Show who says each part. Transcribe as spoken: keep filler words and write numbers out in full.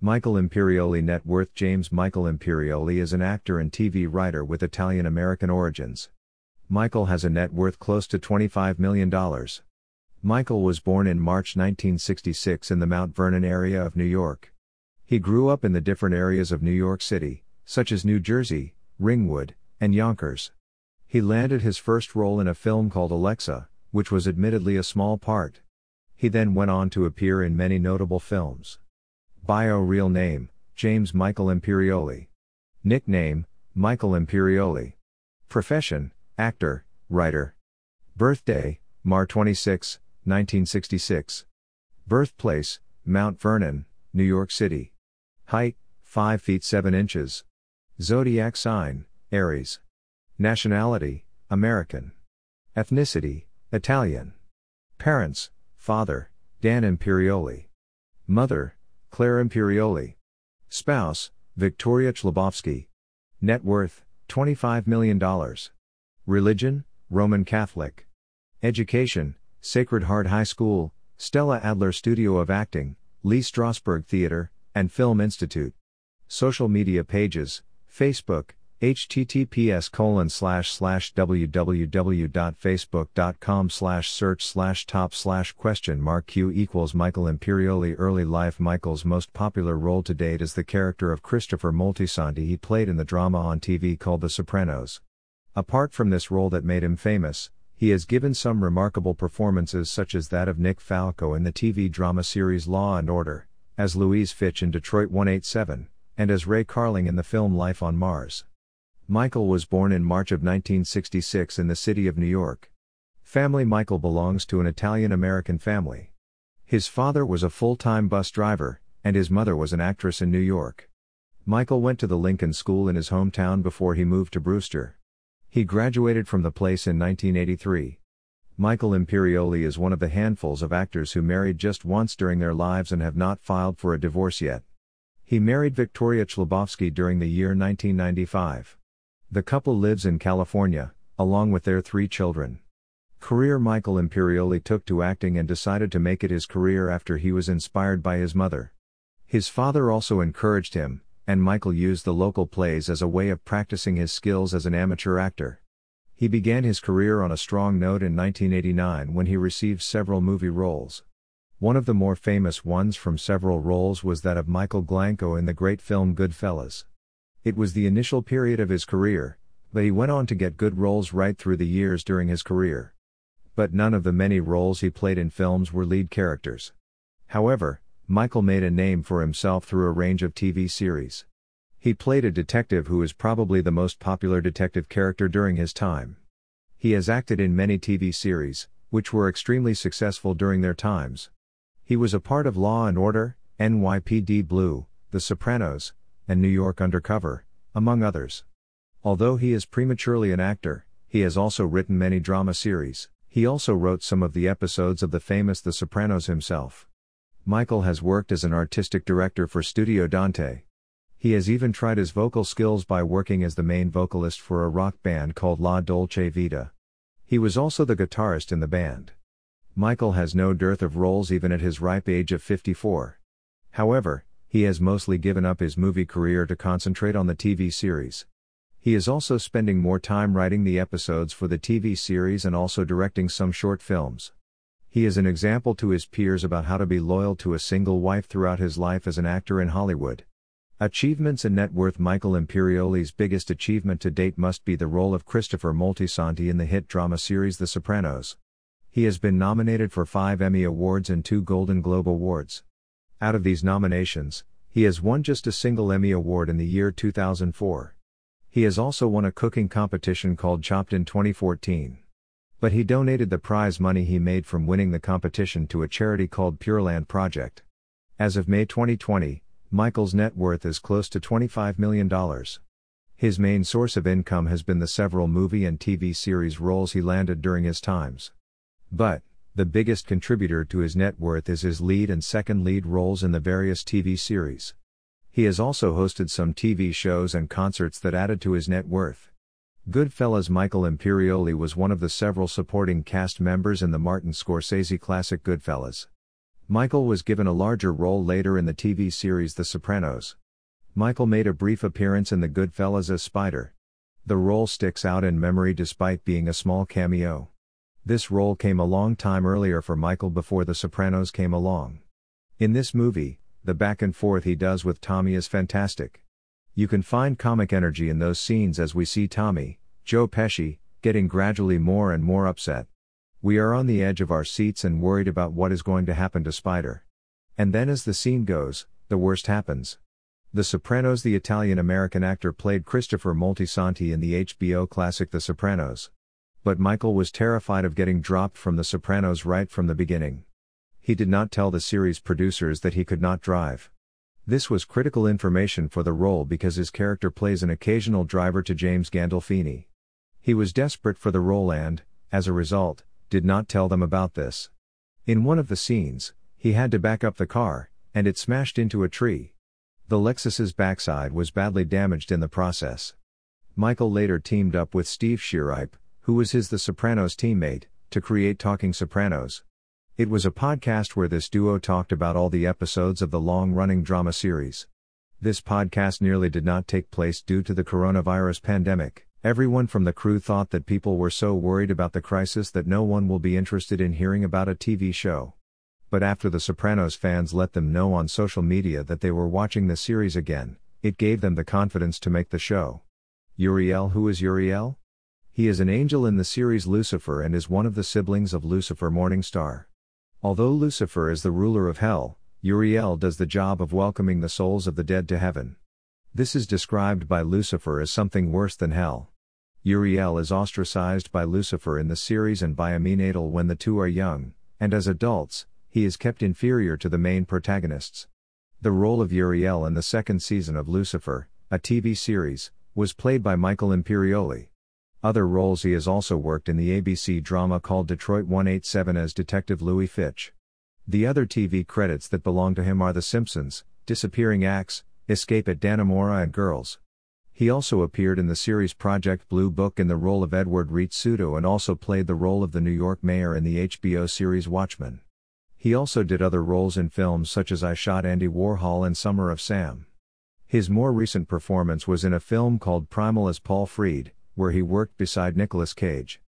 Speaker 1: Michael Imperioli net worth. James Michael Imperioli is an actor and T V writer with Italian-American origins. Michael has a net worth close to twenty-five million dollars. Michael was born in March nineteen sixty-six in the Mount Vernon area of New York. He grew up in the different areas of New York City, such as New Jersey, Ringwood, and Yonkers. He landed his first role in a film called Alexa, which was admittedly a small part. He then went on to appear in many notable films. Bio. Real name, James Michael Imperioli. Nickname, Michael Imperioli. Profession, actor, writer. Birthday, March twenty-sixth, nineteen sixty-six. Birthplace, Mount Vernon, New York City. Height, five feet seven inches. Zodiac sign, Aries. Nationality, American. Ethnicity, Italian. Parents, father, Dan Imperioli. Mother, Claire Imperioli. Spouse, Victoria Chlebovsky. Net worth, twenty-five million dollars. Religion, Roman Catholic. Education, Sacred Heart High School, Stella Adler Studio of Acting, Lee Strasberg Theater, and Film Institute. Social media pages, Facebook, https colon slash slash www.facebook.com slash search slash top slash question mark q equals Michael Imperioli. Early life. Michael's most popular role to date is the character of Christopher Moltisanti he played in the drama on T V called The Sopranos. Apart from this role that made him famous, he has given some remarkable performances such as that of Nick Falco in the T V drama series Law and Order, as Louise Fitch in Detroit one eighty-seven, and as Ray Carling in the film Life on Mars. Michael was born in March of nineteen sixty-six in the city of New York. Family. Michael belongs to an Italian-American family. His father was a full-time bus driver, and his mother was an actress in New York. Michael went to the Lincoln School in his hometown before he moved to Brewster. He graduated from the place in nineteen eighty-three. Michael Imperioli is one of the handfuls of actors who married just once during their lives and have not filed for a divorce yet. He married Victoria Chlebovsky during the year nineteen ninety-five. The couple lives in California, along with their three children. Career. Michael Imperioli took to acting and decided to make it his career after he was inspired by his mother. His father also encouraged him, and Michael used the local plays as a way of practicing his skills as an amateur actor. He began his career on a strong note in nineteen eighty-nine when he received several movie roles. One of the more famous ones from several roles was that of Michael Glanco in the great film Goodfellas. It was the initial period of his career, but he went on to get good roles right through the years during his career. But none of the many roles he played in films were lead characters. However, Michael made a name for himself through a range of T V series. He played a detective who is probably the most popular detective character during his time. He has acted in many T V series, which were extremely successful during their times. He was a part of Law and Order, N Y P D Blue, The Sopranos, and New York Undercover, among others. Although he is prematurely an actor, he has also written many drama series. He also wrote some of the episodes of the famous The Sopranos himself. Michael has worked as an artistic director for Studio Dante. He has even tried his vocal skills by working as the main vocalist for a rock band called La Dolce Vita. He was also the guitarist in the band. Michael has no dearth of roles even at his ripe age of fifty-four. However, he has mostly given up his movie career to concentrate on the T V series. He is also spending more time writing the episodes for the T V series and also directing some short films. He is an example to his peers about how to be loyal to a single wife throughout his life as an actor in Hollywood. Achievements and net worth. Michael Imperioli's biggest achievement to date must be the role of Christopher Moltisanti in the hit drama series The Sopranos. He has been nominated for five Emmy Awards and two Golden Globe Awards. Out of these nominations, he has won just a single Emmy Award in the year two thousand four. He has also won a cooking competition called Chopped in twenty fourteen. But he donated the prize money he made from winning the competition to a charity called Pureland Project. As of May twenty twenty, Michael's net worth is close to twenty-five million dollars. His main source of income has been the several movie and T V series roles he landed during his times. But, the biggest contributor to his net worth is his lead and second lead roles in the various T V series. He has also hosted some T V shows and concerts that added to his net worth. Goodfellas. Michael Imperioli was one of the several supporting cast members in the Martin Scorsese classic Goodfellas. Michael was given a larger role later in the T V series The Sopranos. Michael made a brief appearance in The Goodfellas as Spider. The role sticks out in memory despite being a small cameo. This role came a long time earlier for Michael before The Sopranos came along. In this movie, the back and forth he does with Tommy is fantastic. You can find comic energy in those scenes as we see Tommy, Joe Pesci, getting gradually more and more upset. We are on the edge of our seats and worried about what is going to happen to Spider. And then as the scene goes, the worst happens. The Sopranos. The Italian-American actor played Christopher Moltisanti in the H B O classic The Sopranos. But Michael was terrified of getting dropped from The Sopranos right from the beginning. He did not tell the series producers that he could not drive. This was critical information for the role because his character plays an occasional driver to James Gandolfini. He was desperate for the role and, as a result, did not tell them about this. In one of the scenes, he had to back up the car, and it smashed into a tree. The Lexus's backside was badly damaged in the process. Michael later teamed up with Steve Schirripe, who was his The Sopranos teammate, to create Talking Sopranos. It was a podcast where this duo talked about all the episodes of the long-running drama series. This podcast nearly did not take place due to the coronavirus pandemic. Everyone from the crew thought that people were so worried about the crisis that no one will be interested in hearing about a T V show. But after The Sopranos fans let them know on social media that they were watching the series again, it gave them the confidence to make the show. Uriel. Who is Uriel? He is an angel in the series Lucifer and is one of the siblings of Lucifer Morningstar. Although Lucifer is the ruler of hell, Uriel does the job of welcoming the souls of the dead to heaven. This is described by Lucifer as something worse than hell. Uriel is ostracized by Lucifer in the series and by Amin Adel when the two are young, and as adults, he is kept inferior to the main protagonists. The role of Uriel in the second season of Lucifer, a T V series, was played by Michael Imperioli. Other roles: he has also worked in the A B C drama called Detroit one eighty-seven as Detective Louis Fitch. The other T V credits that belong to him are The Simpsons, Disappearing Acts, Escape at Dannemora and Girls. He also appeared in the series Project Blue Book in the role of Edward Rizzuto and also played the role of the New York mayor in the H B O series Watchmen. He also did other roles in films such as I Shot Andy Warhol and Summer of Sam. His more recent performance was in a film called Primal as Paul Freed, where he worked beside Nicolas Cage.